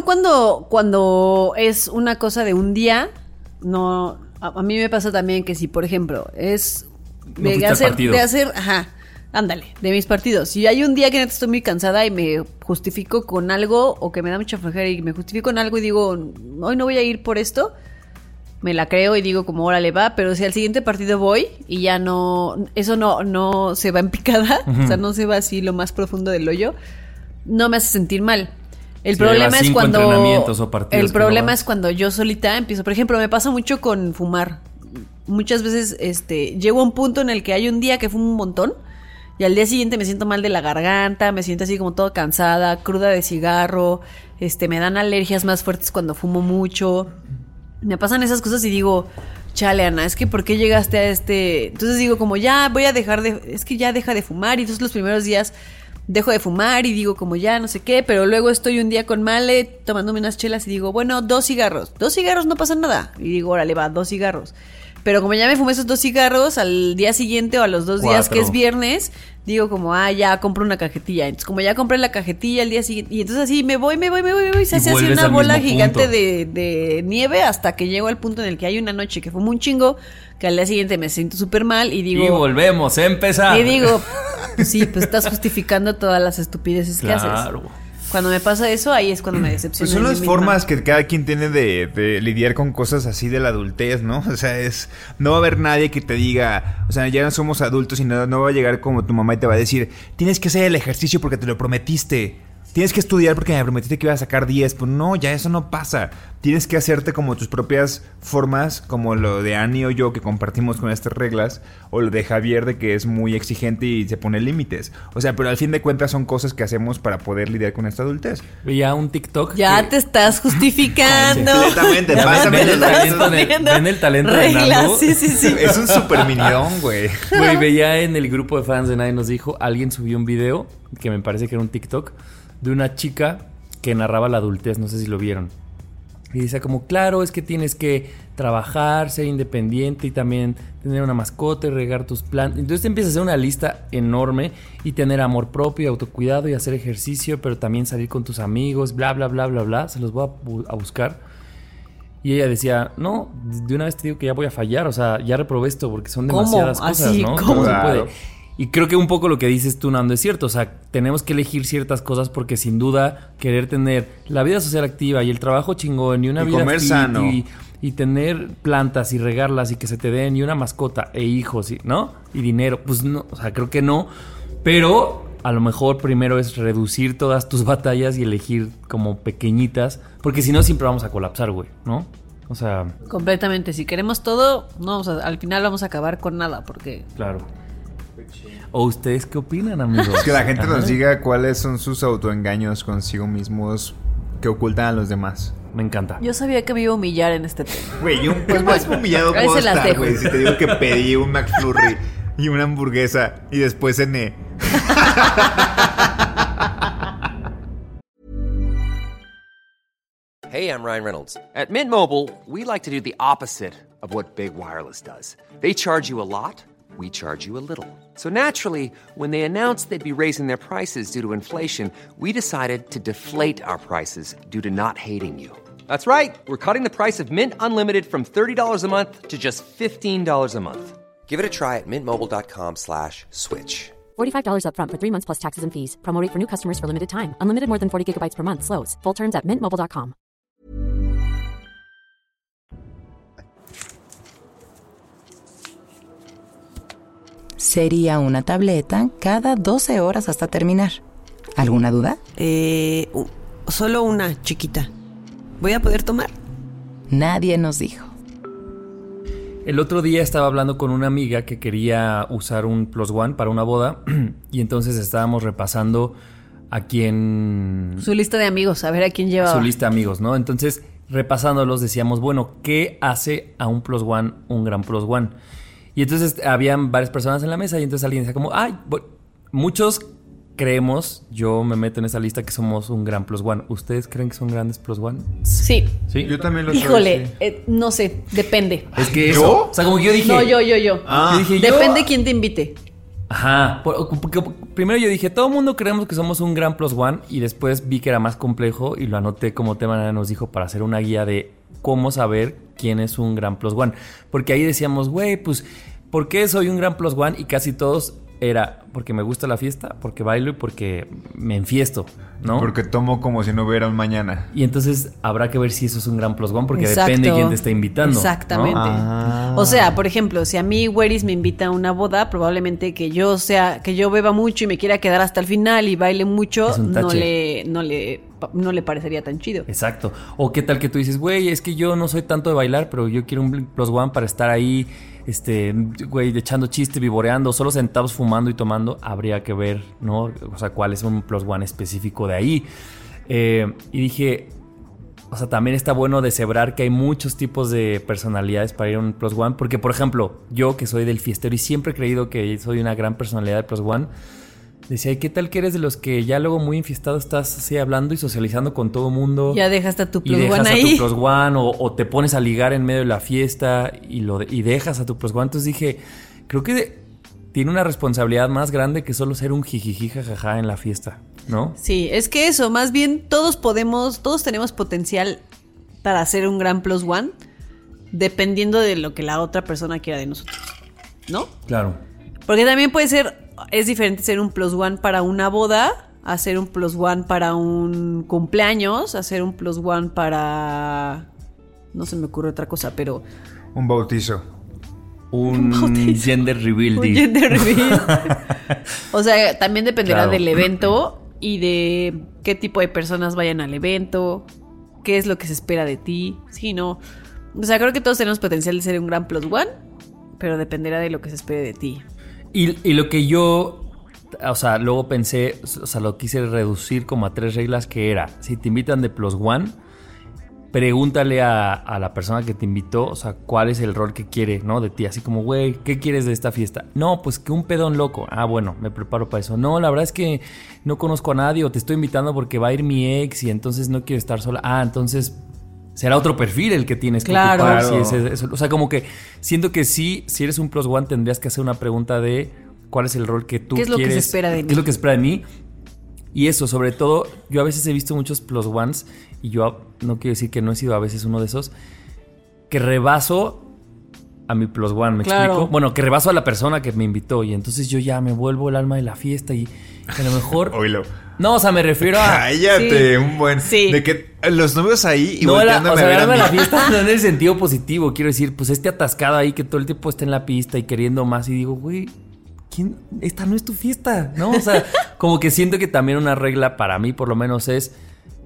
cuando es una cosa de un día, no. A mí me pasa también que si, por ejemplo, es No fuiste al partido. Ándale, de mis partidos. Si hay un día que neta estoy muy cansada y me justifico con algo, o que me da mucha flojera y me justifico con algo y digo, hoy no voy a ir por esto, me la creo y digo como, órale, va. Pero si al siguiente partido voy y ya no, eso no se va en picada, o sea, no se va así lo más profundo del hoyo, no me hace sentir mal. El Si problema llevas es 5 cuando entrenamientos o partidos el que no problema vas. es cuando yo solita empiezo. Por ejemplo, me pasa mucho con fumar. Muchas veces llego a un punto en el que hay un día que fumo un montón y al día siguiente me siento mal de la garganta, me siento así como todo cansada, cruda de cigarro, me dan alergias más fuertes cuando fumo mucho. Me pasan esas cosas y digo, chale, Ana, es que ¿por qué llegaste a Entonces digo como, ya voy a es que ya deja de fumar. Y entonces los primeros días dejo de fumar y digo como ya no sé qué, pero luego estoy un día con Male tomándome unas chelas y digo, bueno, 2 cigarros. 2 cigarros no pasa nada. Y digo, órale, va, 2 cigarros. Pero como ya me fumé esos 2 cigarros, al día siguiente o a los 2 días que es viernes, digo como, ya compro una cajetilla. Entonces como ya compré la cajetilla al día siguiente, y entonces así me voy, se hace así vuelves una al bola mismo gigante punto. de nieve hasta que llego al punto en el que hay una noche que fumo un chingo, que al día siguiente me siento súper mal y digo... Y volvemos a empezar. Y digo, pues sí, pues estás justificando todas las estupideces que haces. Claro. Cuando me pasa eso, ahí es cuando me decepciono. Pues son de mí las misma. formas que cada quien tiene de lidiar con cosas así de la adultez, ¿no? O sea, no va a haber nadie que te diga, o sea, ya no somos adultos y no va a llegar como tu mamá y te va a decir, tienes que hacer el ejercicio porque te lo prometiste. Tienes que estudiar porque me prometiste que ibas a sacar 10. Pues no, ya eso no pasa. Tienes que hacerte como tus propias formas, como lo de Ani o yo que compartimos con estas reglas, o lo de Javier de que es muy exigente y se pone límites. O sea, pero al fin de cuentas son cosas que hacemos para poder lidiar con esta adultez. Veía un TikTok. Ya que- te estás justificando. Completamente, Ya pásame ves, el te estás talento de- poniendo ven el talento de reglas. Nando. Sí, sí, sí. Es un super minidón, güey. Güey, veía en el grupo de fans de Nadie Nos Dijo, alguien subió un video, que me parece que era un TikTok, de una chica que narraba la adultez, no sé si lo vieron. Y dice como, claro, es que tienes que trabajar, ser independiente y también tener una mascota y regar tus plantas. Entonces te empiezas a hacer una lista enorme y tener amor propio y autocuidado y hacer ejercicio, pero también salir con tus amigos, bla, bla, bla, bla, bla. Se los voy a buscar. Y ella decía, no, de una vez te digo que ya voy a fallar, o sea, ya reprobé esto porque son ¿Cómo? demasiadas cosas, Así, ¿no? ¿cómo? No se Claro. puede. Y creo que un poco lo que dices tú, Nando, es cierto. O sea, tenemos que elegir ciertas cosas porque sin duda querer tener la vida social activa y el trabajo chingón y una Y vida comer fit sano. y tener plantas y regarlas y que se te den y una mascota e hijos, ¿no? Y dinero, pues no, o sea, creo que no. Pero a lo mejor primero es reducir todas tus batallas y elegir como pequeñitas, porque si no siempre vamos a colapsar, güey, ¿no? O sea, Completamente. Si queremos todo, no, o sea, al final vamos a acabar con nada, porque... claro. ¿O ustedes qué opinan, amigos? Que la gente nos Ajá. diga cuáles son sus autoengaños consigo mismos que ocultan a los demás. Me encanta. Yo sabía que me iba a humillar en este tema. Güey, yo un poco más humillado Ahí puedo se las estar, dejo. güey. Si te digo que pedí un McFlurry y una hamburguesa y después cené. Hey, I'm Ryan Reynolds. At Mint Mobile, we like to do the opposite of what Big Wireless does. They charge you a lot, we charge you a little. So naturally, when they announced they'd be raising their prices due to inflation, we decided to deflate our prices due to not hating you. That's right. We're cutting the price of Mint Unlimited from $30 a month to just $15 a month. Give it a try at mintmobile.com/switch. $45 up front for 3 months plus taxes and fees. Promo rate for new customers for limited time. Unlimited more than 40 gigabytes per month. Slows full terms at mintmobile.com. Sería una tableta cada 12 horas hasta terminar. ¿Alguna duda? Solo una, chiquita. ¿Voy a poder tomar? Nadie nos dijo. El otro día estaba hablando con una amiga que quería usar un Plus One para una boda y entonces estábamos repasando a quién... Su lista de amigos, a ver a quién llevaba. Su lista de amigos, ¿no? Entonces, repasándolos decíamos, bueno, ¿qué hace a un Plus One un gran Plus One? Y entonces habían varias personas en la mesa y entonces alguien decía como, ay, muchos creemos, yo me meto en esa lista, que somos un gran Plus One. ¿Ustedes creen que son grandes Plus One? Sí. ¿Sí? Yo también lo soy. Híjole, Sí. No sé, depende. Es que ¿Yo? eso, o sea, como que yo dije... No, yo. Yo dije, Depende quién te invite. Ajá, porque primero yo dije, todo el mundo creemos que somos un gran Plus One y después vi que era más complejo y lo anoté como tema, nos dijo, para hacer una guía de cómo saber quién es un gran Plus One. Porque ahí decíamos, güey, pues, ¿por qué soy un gran Plus One? Y casi todos era porque me gusta la fiesta, porque bailo y porque me enfiesto, ¿no? Porque tomo como si no hubiera un mañana. Y entonces habrá que ver si eso es un gran Plus One, porque Exacto. depende de quién te está invitando. Exactamente. ¿no? O sea, por ejemplo, si a mí Weris me invita a una boda, probablemente que yo beba mucho y me quiera quedar hasta el final y baile mucho, Es un no tache. le parecería tan chido. Exacto. O qué tal que tú dices, güey, es que yo no soy tanto de bailar, pero yo quiero un Plus One para estar ahí, güey, echando chiste, vivoreando, solo sentados fumando y tomando. Habría que ver, ¿no? O sea, cuál es un Plus One específico de ahí. Y dije, o sea, también está bueno deshebrar que hay muchos tipos de personalidades para ir a un Plus One. Porque, por ejemplo, yo que soy del fiestero y siempre he creído que soy una gran personalidad de Plus One, decía, ¿y qué tal que eres de los que ya luego muy enfiestado estás así hablando y socializando con todo mundo? Ya dejaste a tu Y Plus dejas One a ahí. tu Plus One o te pones a ligar en medio de la fiesta y dejas a tu Plus One. Entonces dije, creo que tiene una responsabilidad más grande que solo ser un jijiji jajaja en la fiesta, ¿no? Sí, es que eso, más bien todos tenemos potencial para ser un gran Plus One, dependiendo de lo que la otra persona quiera de nosotros, ¿no? Claro. Porque también es diferente ser un Plus One para una boda, a ser un Plus One para un cumpleaños, a ser un Plus One para... No se me ocurre otra cosa, pero... Un bautizo. Un gender reveal. Un gender reveal. O sea, también dependerá Claro. del evento y de qué tipo de personas vayan al evento, qué es lo que se espera de ti. Sí, no. O sea, creo que todos tenemos potencial de ser un gran Plus One, pero dependerá de lo que se espere de ti. Y lo que yo, o sea, luego pensé, o sea, lo quise reducir como a 3 reglas, que era, si te invitan de Plus One, pregúntale a la persona que te invitó, o sea, cuál es el rol que quiere, ¿no? De ti, así como, güey, ¿qué quieres de esta fiesta? No, pues que un pedón loco. Ah, bueno, me preparo para eso. No, la verdad es que no conozco a nadie o te estoy invitando porque va a ir mi ex y entonces no quiero estar sola. Ah, entonces será otro perfil el que tienes que Claro. ocupar. Claro. Si es eso. O sea, como que siento que sí, si eres un Plus One tendrías que hacer una pregunta de cuál es el rol que tú ¿Qué es lo que quieres. se espera de mí? ¿Qué es lo que se espera de mí? Y eso, sobre todo, yo a veces he visto muchos Plus Ones y yo no quiero decir que no he sido a veces uno de esos, que rebaso a mi Plus One, ¿me Claro. explico? Bueno, que rebaso a la persona que me invitó y entonces yo ya me vuelvo el alma de la fiesta y a lo mejor... Oílo. No, o sea, me refiero a... Cállate, Sí. un buen... Sí. De que los novios ahí y No, volteándome o sea, a ver el alma a de la mí. fiesta no en el sentido positivo, quiero decir, pues atascado ahí que todo el tiempo está en la pista y queriendo más y digo, güey, ¿quién? Esta no es tu fiesta, ¿no? O sea, como que siento que también una regla para mí por lo menos es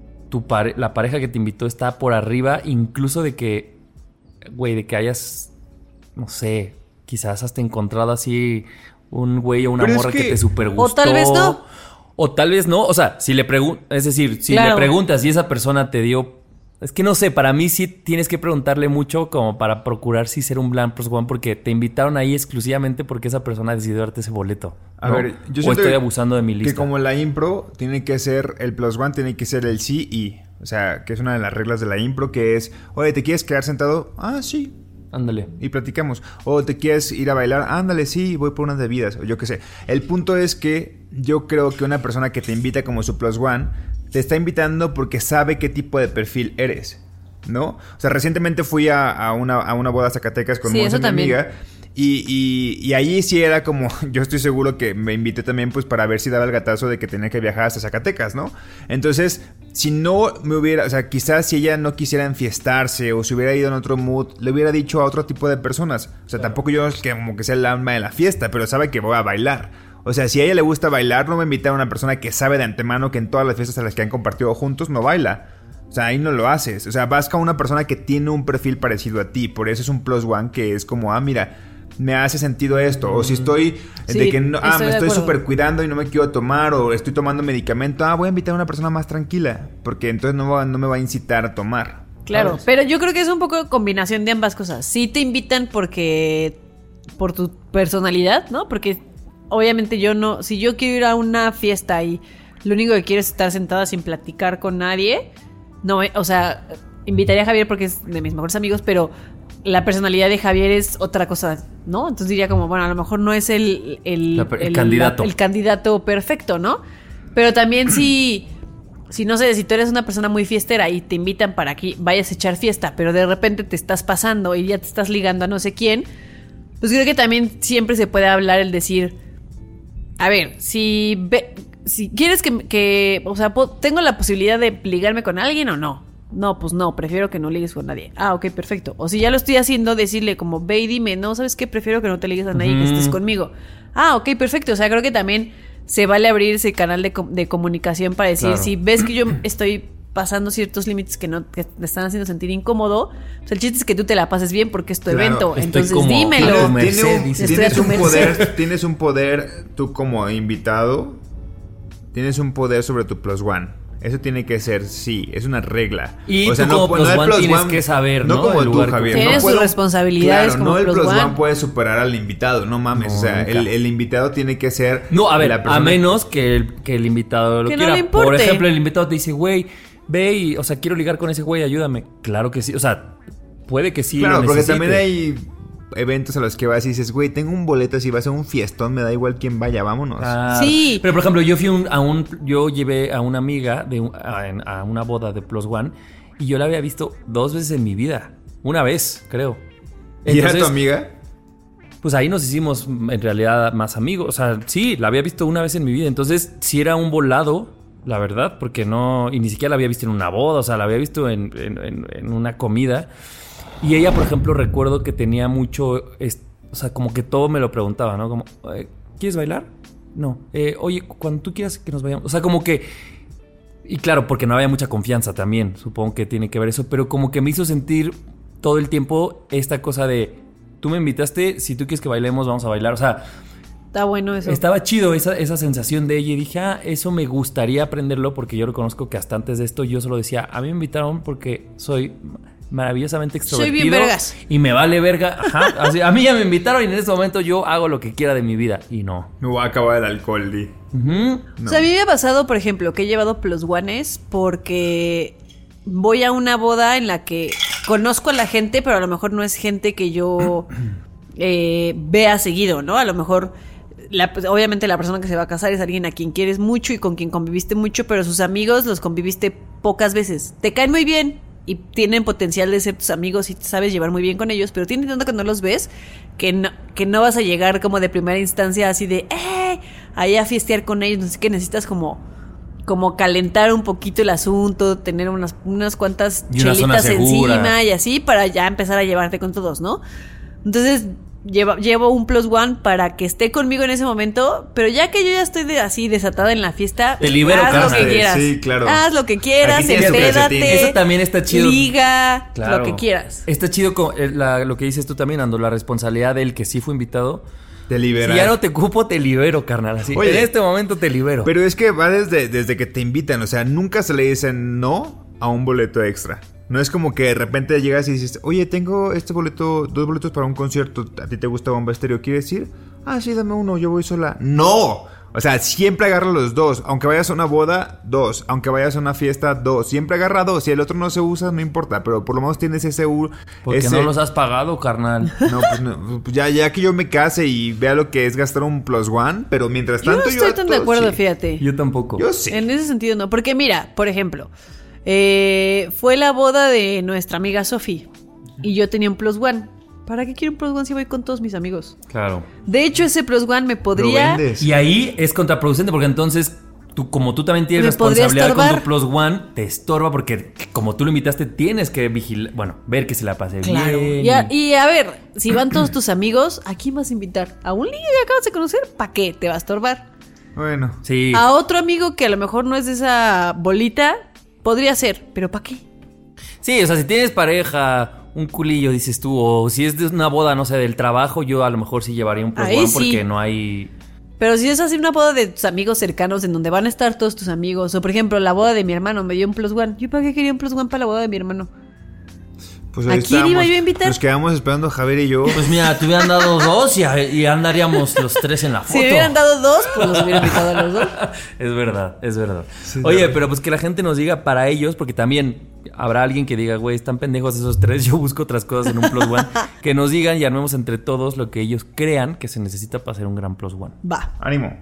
la pareja que te invitó está por arriba, incluso de que, güey, de que hayas, no sé, quizás hasta encontrado así un güey o una Pero es morra que que- te super gustó. O tal vez no. O tal vez no, o sea, si le preguntas, es decir, si Claro. le preguntas y esa persona te dio Es que no sé, para mí sí tienes que preguntarle mucho como para procurar si ser un plan plus one porque te invitaron ahí exclusivamente porque esa persona decidió darte ese boleto. A ¿no? ver, yo o siento estoy abusando de mi lista. Que como la impro tiene que ser el plus one, tiene que ser el sí y. O sea, que es una de las reglas de la impro que es, oye, ¿te quieres quedar sentado? Ah, sí. Ándale. Y platicamos. O te quieres ir a bailar, ándale, sí, voy por unas bebidas. O yo qué sé. El punto es que yo creo que una persona que te invita como su plus one te está invitando porque sabe qué tipo de perfil eres, ¿no? O sea, recientemente fui a una boda a Zacatecas con Sí, Monse, eso mi también. amiga. Y allí sí era como, yo estoy seguro que me invité también pues para ver si daba el gatazo de que tenía que viajar hasta Zacatecas, ¿no? Entonces, si no me hubiera, o sea, quizás si ella no quisiera enfiestarse o se hubiera ido en otro mood, le hubiera dicho a otro tipo de personas. O sea, tampoco yo es que como que sea el alma de la fiesta, pero sabe que voy a bailar. O sea, si a ella le gusta bailar, no me invita a una persona que sabe de antemano que en todas las fiestas a las que han compartido juntos no baila. O sea, ahí no lo haces. O sea, vas con una persona que tiene un perfil parecido a ti. Por eso es un plus one que es como, mira, me hace sentido esto. O si estoy de que no, me estoy súper cuidando y no me quiero tomar. O estoy tomando medicamento. Voy a invitar a una persona más tranquila. Porque entonces no me va a incitar a tomar. Claro, ¿sabes? pero yo creo que es un poco combinación de ambas cosas. Sí te invitan por tu personalidad, ¿no? Porque obviamente yo no, si yo quiero ir a una fiesta y lo único que quiero es estar sentada sin platicar con nadie, no, o sea, invitaría a Javier porque es de mis mejores amigos, pero la personalidad de Javier es otra cosa, ¿no? Entonces diría como, bueno, a lo mejor no es el candidato. el candidato perfecto, ¿no? Pero también si no sé, si tú eres una persona muy fiestera y te invitan para que vayas a echar fiesta, pero de repente te estás pasando y ya te estás ligando a no sé quién, pues creo que también siempre se puede hablar el decir, a ver, si quieres que o sea, ¿tengo la posibilidad de ligarme con alguien o no? No, pues no, prefiero que no ligues con nadie. Ok, perfecto. O si ya lo estoy haciendo, decirle como, ve y dime, no, ¿sabes qué? Prefiero que no te ligues a nadie y que estés conmigo. Ok, perfecto. O sea, creo que también se vale abrir ese canal de comunicación para decir, Claro. si ves que yo estoy pasando ciertos límites que te están haciendo sentir incómodo, pues el chiste es que tú te la pases bien porque es tu Claro, evento. estoy Entonces como dímelo. a tu merced, dices. Estoy a tu merced. Tienes un poder, tú como invitado, tienes un poder sobre tu plus one. Eso tiene que ser, sí, es una regla. Y tú como plus el one tienes que saber, ¿no? como El tú, lugar Javier. que- Tienes sus responsabilidades Claro, como no el plus plus one. one puede superar al invitado, no mames. No, o sea, nunca. el invitado tiene que ser... No, a ver, la persona- a menos que el invitado lo Que no quiera. le importe. Por ejemplo, el invitado te dice, güey, ve y, o sea, quiero ligar con ese güey, ayúdame. Claro que sí, o sea, puede que sí. Claro, lo porque necesite. también hay eventos a los que vas y dices, güey, tengo un boleto, si vas a un fiestón, me da igual quién vaya, vámonos. Claro. Sí. Pero por ejemplo, yo llevé a una amiga a una boda de Plus One y yo la había visto 2 veces en mi vida. Una vez, creo. ¿Y era tu amiga? Pues ahí nos hicimos en realidad más amigos. O sea, sí, la había visto una vez en mi vida. Entonces, sí era un volado, la verdad, porque no. Y ni siquiera la había visto en una boda. O sea, la había visto en una comida. Y ella, por ejemplo, recuerdo que tenía mucho. O sea, como que todo me lo preguntaba, ¿no? Como, ¿quieres bailar? No. Oye, cuando tú quieras que nos vayamos. O sea, como que. Y claro, porque no había mucha confianza también. Supongo que tiene que ver eso. Pero como que me hizo sentir todo el tiempo esta cosa de. Tú me invitaste, si tú quieres que bailemos, vamos a bailar. O sea, Está bueno eso. estaba chido esa sensación de ella. Y dije, eso me gustaría aprenderlo. Porque yo reconozco que hasta antes de esto yo solo decía, a mí me invitaron porque soy maravillosamente extrovertido. Soy bien vergas. Y me vale verga. Ajá. Así, a mí ya me invitaron y en este momento yo hago lo que quiera de mi vida. Y no. Me voy a acabar el alcohol, Di. Ujú. O sea, a mí me ha pasado, por ejemplo, que he llevado plus ones porque voy a una boda en la que conozco a la gente, pero a lo mejor no es gente que yo vea seguido, ¿no? A lo mejor, obviamente la persona que se va a casar es alguien a quien quieres mucho y con quien conviviste mucho, pero sus amigos los conviviste pocas veces. Te caen muy bien y tienen potencial de ser tus amigos y te sabes llevar muy bien con ellos, pero tienen tanto que no los ves que no vas a llegar como de primera instancia así de ahí a fiestear con ellos. No sé qué, necesitas como calentar un poquito el asunto, tener unas cuantas Y una zona chelitas segura. encima y así para ya empezar a llevarte con todos, ¿no? Entonces llevo un plus one para que esté conmigo en ese momento, pero ya que yo ya estoy así desatada en la fiesta, Te libero, haz lo carnal. que quieras. Sí, claro. Haz lo que quieras, Aquí tienes tu calcetín. empédate. Eso también está chido. Liga, Claro. lo que quieras. Está chido lo que dices tú también, Ando, la responsabilidad del que sí fue invitado. Te liberas. Si ya no te cupo, te libero, carnal. Así, Oye, en este momento te libero. Pero es que va desde que te invitan. O sea, nunca se le dicen no a un boleto extra. No es como que de repente llegas y dices, oye, tengo este boleto, 2 boletos para un concierto. ¿A ti te gusta Bomba Estéreo? ¿Quieres ir? Ah, sí, dame uno, yo voy sola. ¡No! O sea, siempre agarra los 2. Aunque vayas a una boda, 2. Aunque vayas a una fiesta, 2. Siempre agarra 2. Si el otro no se usa, no importa. Pero por lo menos tienes ese... Porque no los has pagado, carnal. No, pues ya que yo me case y vea lo que es gastar un +1. Pero mientras tanto yo no estoy tan de acuerdo, fíjate. Yo tampoco. Yo sí. En ese sentido no. Porque mira, por ejemplo, fue la boda de nuestra amiga Sofi. Y yo tenía un +1. ¿Para qué quiero un +1 si voy con todos mis amigos? Claro. De hecho, ese +1 me podría... Y ahí es contraproducente porque entonces como tú también tienes me responsabilidad con tu +1, te estorba porque como tú lo invitaste tienes que vigilar, ver que se la pase bien. Y a ver, si van todos tus amigos, ¿a quién vas a invitar? ¿A un ligue que acabas de conocer? ¿Para qué? ¿Te va a estorbar? Bueno. Sí. A otro amigo que a lo mejor no es de esa bolita, podría ser, pero ¿para qué? Sí, o sea, si tienes pareja... Un culillo, dices tú, o si es de una boda, no sé, del trabajo, yo a lo mejor sí llevaría un +1 porque no hay... Pero si es así una boda de tus amigos cercanos en donde van a estar todos tus amigos, o por ejemplo la boda de mi hermano me dio un +1, ¿yo para qué quería un +1 para la boda de mi hermano? Pues ¿A quién iba yo a invitar? Nos quedamos esperando Javier y yo. Pues mira, te hubieran dado 2 y andaríamos los 3 en la foto. Si me hubieran dado 2, pues los hubiera invitado a los 2. Es verdad. Sí, Oye, claro. pero pues que la gente nos diga para ellos, porque también habrá alguien que diga, güey, están pendejos esos 3, yo busco otras cosas en un +1. Que nos digan y armemos entre todos lo que ellos crean que se necesita para hacer un gran +1. Va. Ánimo.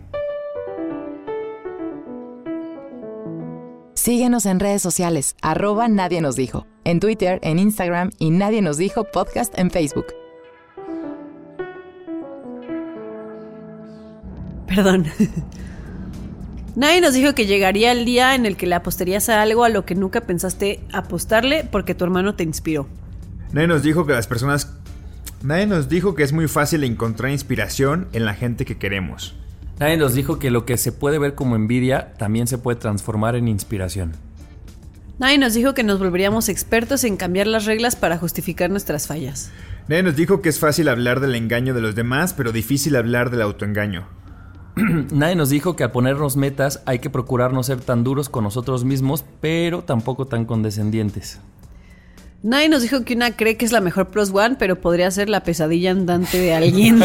Síguenos en redes sociales, @Nadie Nos Dijo, en Twitter, en Instagram y Nadie Nos Dijo Podcast en Facebook. Perdón. Nadie nos dijo que llegaría el día en el que le apostarías a algo a lo que nunca pensaste apostarle porque tu hermano te inspiró. Nadie nos dijo que es muy fácil encontrar inspiración en la gente que queremos. Nadie nos dijo que lo que se puede ver como envidia también se puede transformar en inspiración. Nadie nos dijo que nos volveríamos expertos en cambiar las reglas para justificar nuestras fallas. Nadie nos dijo que es fácil hablar del engaño de los demás, pero difícil hablar del autoengaño. Nadie nos dijo que al ponernos metas hay que procurar no ser tan duros con nosotros mismos, pero tampoco tan condescendientes. Nadie nos dijo que una cree que es la mejor +1, pero podría ser la pesadilla andante de alguien.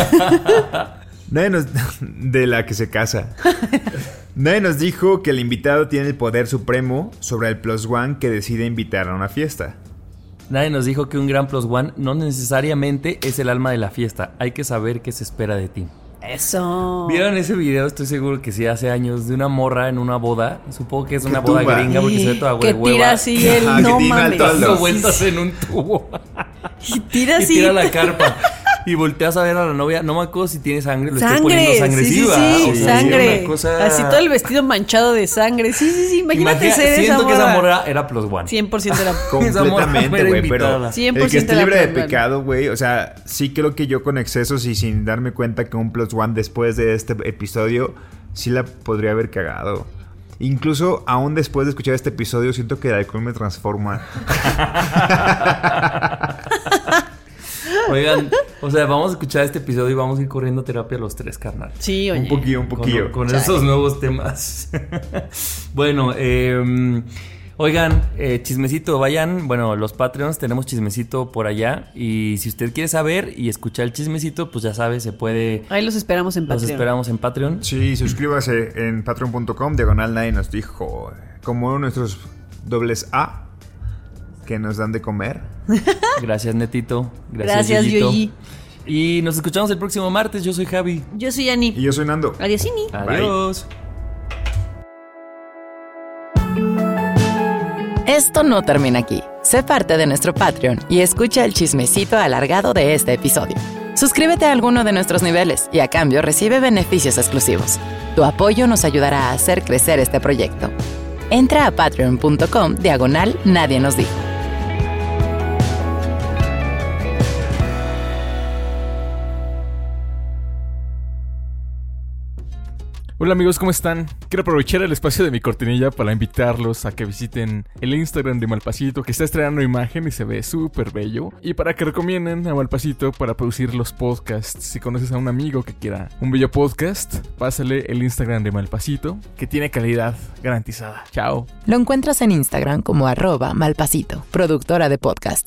De la que se casa. Nadie nos dijo que el invitado tiene el poder supremo sobre el +1 que decide invitar a una fiesta. Nadie nos dijo que un gran +1 no necesariamente es el alma de la fiesta. Hay que saber qué se espera de ti. Eso. ¿Vieron ese video? Estoy seguro que sí, hace años, de una morra en una boda. Supongo que es una boda tumba. gringa porque se ve toda Que hueva. tira así el no que tira mames. todo Dando vueltas en un tubo. Y tira Y así. tira la carpa. Y volteas a ver a la novia. No me acuerdo si tiene sangre. Le estoy Sangre, poniendo sangre. sí, ¿va? sí, O sea, sangre. una cosa... Así todo el vestido manchado de sangre. Sí. Imagínate ser esa siento que morra. esa morra era +1. 100% era. Completamente, güey, pero 100% el que esté era libre de +1. pecado, güey, o sea, sí creo que yo con excesos y sin darme cuenta que un +1 después de este episodio sí la podría haber cagado. Incluso aún después de escuchar este episodio siento que el alcohol me transforma. Oigan, o sea, vamos a escuchar este episodio y vamos a ir corriendo a terapia los 3, carnal. Sí, oye. Un poquillo. Con esos nuevos temas. Bueno, oigan, chismecito, vayan. Bueno, los Patreons tenemos chismecito por allá. Y si usted quiere saber y escuchar el chismecito, pues ya sabe, se puede. Ahí los esperamos en Patreon. Los esperamos en Patreon. Sí, suscríbase en patreon.com/. Nadie nos dijo, como nuestros AA que nos dan de comer. Gracias, Netito. Gracias, Yoyito. Yoyi. Y nos escuchamos el próximo martes. Yo soy Javi. Yo soy Ani. Y yo soy Nando. Adiosini. Adiós. Esto no termina aquí. Sé parte de nuestro Patreon y escucha el chismecito alargado de este episodio. Suscríbete a alguno de nuestros niveles y a cambio recibe beneficios exclusivos. Tu apoyo nos ayudará a hacer crecer este proyecto. Entra a patreon.com/Nadie Nos Dijo. Hola amigos, ¿cómo están? Quiero aprovechar el espacio de mi cortinilla para invitarlos a que visiten el Instagram de Malpasito, que está estrenando imagen y se ve súper bello, y para que recomienden a Malpasito para producir los podcasts. Si conoces a un amigo que quiera un bello podcast, pásale el Instagram de Malpasito, que tiene calidad garantizada. Chao. Lo encuentras en Instagram como @malpasito, productora de podcast.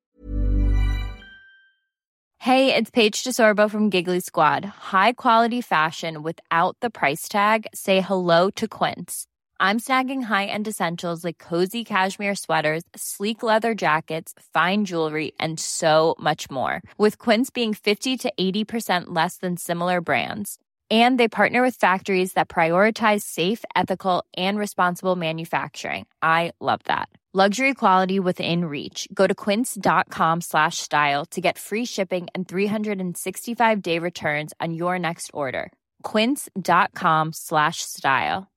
Hey, it's Paige DeSorbo from Giggly Squad. High quality fashion without the price tag. Say hello to Quince. I'm snagging high-end essentials like cozy cashmere sweaters, sleek leather jackets, fine jewelry, and so much more. With Quince being 50 to 80% less than similar brands. And they partner with factories that prioritize safe, ethical, and responsible manufacturing. I love that. Luxury quality within reach. Go to quince.com/style to get free shipping and 365-day returns on your next order. Quince.com/style.